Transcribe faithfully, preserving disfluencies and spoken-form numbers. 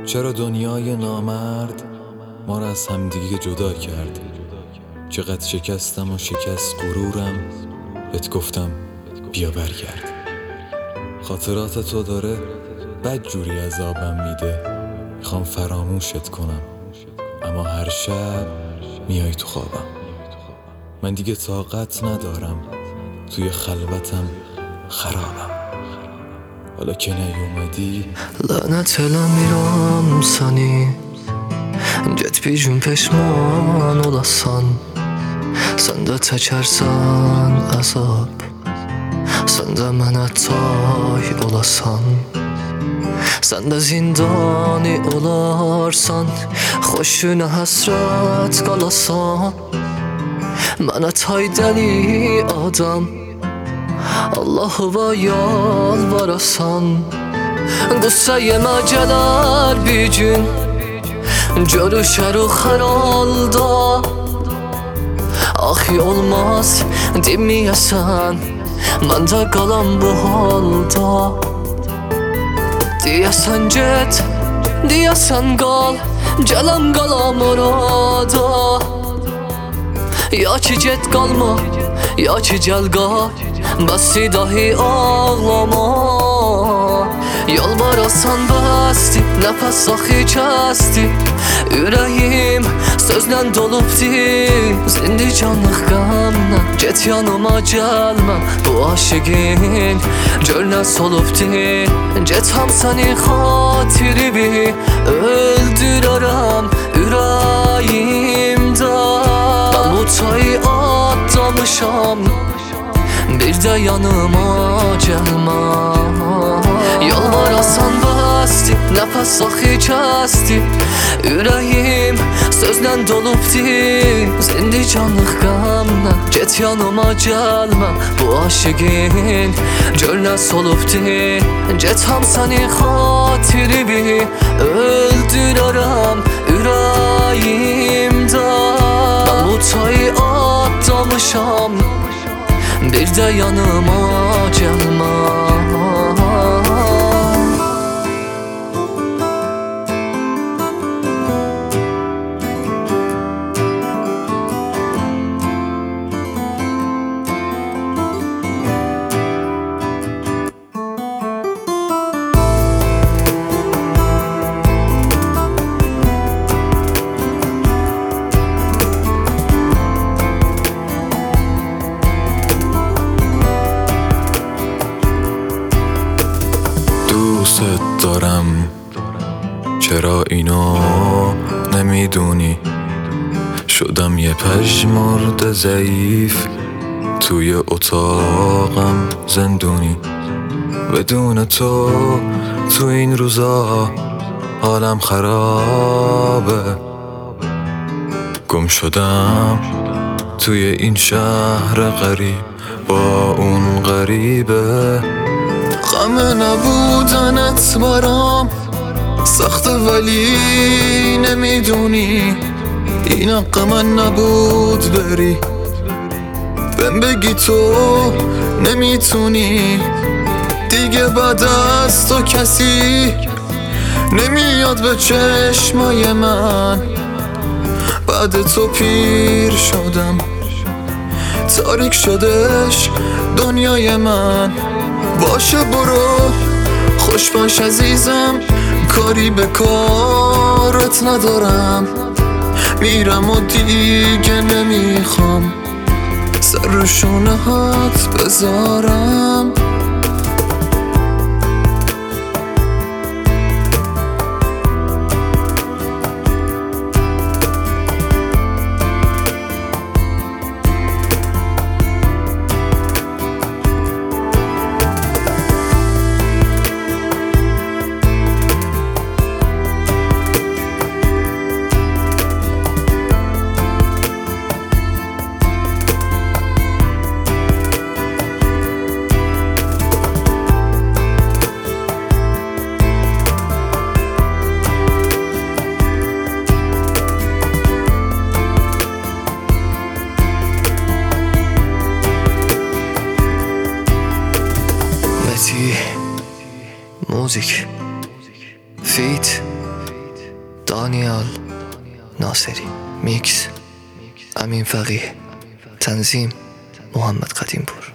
چرا دنیای نامرد ما را از همدیگه جدا کرد؟ چقدر شکستم و شکست غرورم، بهت گفتم بیا برگرد. خاطرات تو داره بد جوری عذابم میده، میخوام فراموشت کنم اما هر شب میای تو خوابم. من دیگه طاقت ندارم، توی خلوتم خرابم. حالا که نیومدی Lanet eləmirəm səni, get bir gün peşman olasan. Sən də çəkərsən əzab, sən də mənə tay olasan. Sən də zindani olarsan, xoşuna həsrət qalasan. Mənə tay dəli adam, Allah'a yalvarasan. Qüssə yemə gələr bir gün, görüşərik hər halda. Axı olmaz deməyəsən, mən də qalam bu halda. Deyəsən get, deyəsən qal, gələm qalam orada. Ya ki get qalma, ya ki gəl qal, bəssi dahi ağlama. Yalvarasan bəsdi, nəfəs axı kəsdi. Ürəyim sözlə dolubdi, zindi canlıq qəmlə. Get yanıma gəlmə, bu aşıqin gör nə solubdi. Get ham sənin xatirimi öldürərəm ürəyimdə. Mən bu çayı atlamışam, bir də yanıma gəlmə. Yalvarasan bəsdi, nəfəs axı kəsdi. Ürəyim sözlə dolubdi, zindi canlıq qəmlə. Get yanıma gəlmə, bu aşıqin gör nə solubdi. Get ham sənin xatirimi öldürərəm ürəyimdə. Mən bu çayı atlamışam, bir də yanıma gəlmə. دوست دارم، چرا اینو نمیدونی؟ شدم یه پژمرد ضعیف، توی اتاقم زندونی. بدون تو تو این روزا حالم خرابه. گم شدم توی این شهر غریب، با اون غریبه. غم نبودنت برام سخته ولی نمیدونی این حق من نبود بری. بهم بگی تو نمیتونی دیگه، بعد از تو کسی نمیاد به چشمای من. بعد تو پیر شدم، تاریک شدش دنیای من. باشه برو خوش باش عزیزم، کاری به کارت ندارم. میرم و دیگه نمیخوام سر رو شونه هات بذارم. Müzik, feat دانیال ناصری. میکس امین فقیه. تنظیم محمد قدیمپور.